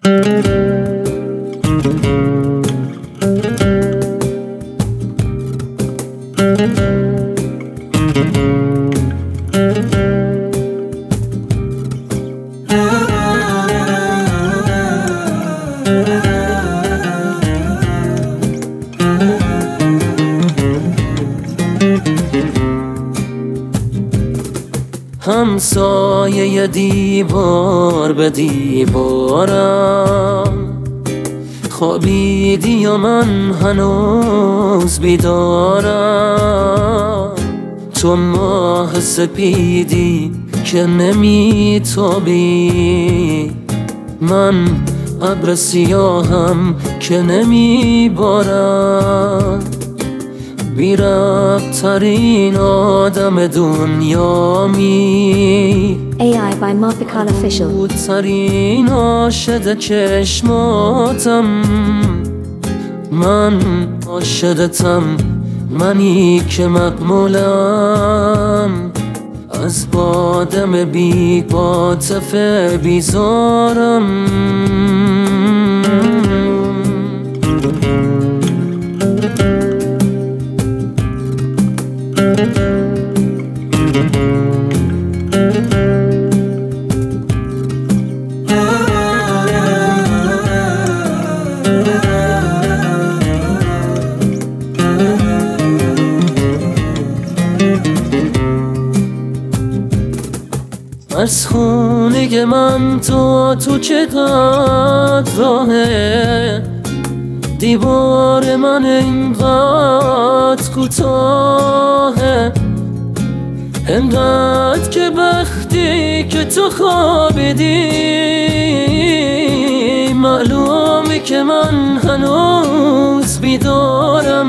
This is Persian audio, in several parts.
همسایه دیوار به دیوارم خوابیدی و من هنوز بیدارم. تو ماه سپیدی که نمیتابی، من ابر سیاهم که نمیبارم. بی ربط ترین آدم دنیامی، AI by Marfikal Official. ترین عاشق چشماتم. من عاشقتم، منی که مقمولم از بادم بی عاطفه بیزارم. از خونه من تو چقدر راهه، دیوار من اینقدر کوتاهه. انقدر که وقتی که تو خوابیدی، معلومه که من هنوز بیدارم.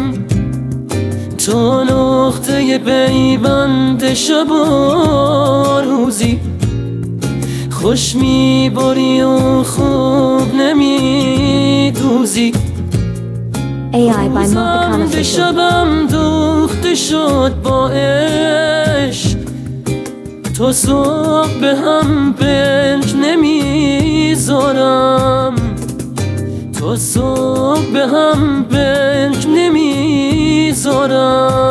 تو نقطه پیوند شب و روزی، خوش میبری و خوب نمیدوزی. AI by Marfikal به Official. شبم دوخته شد با عشق، تو صبح به هم پنج نمیذارم. تو صبح به هم پنج نمیذارم.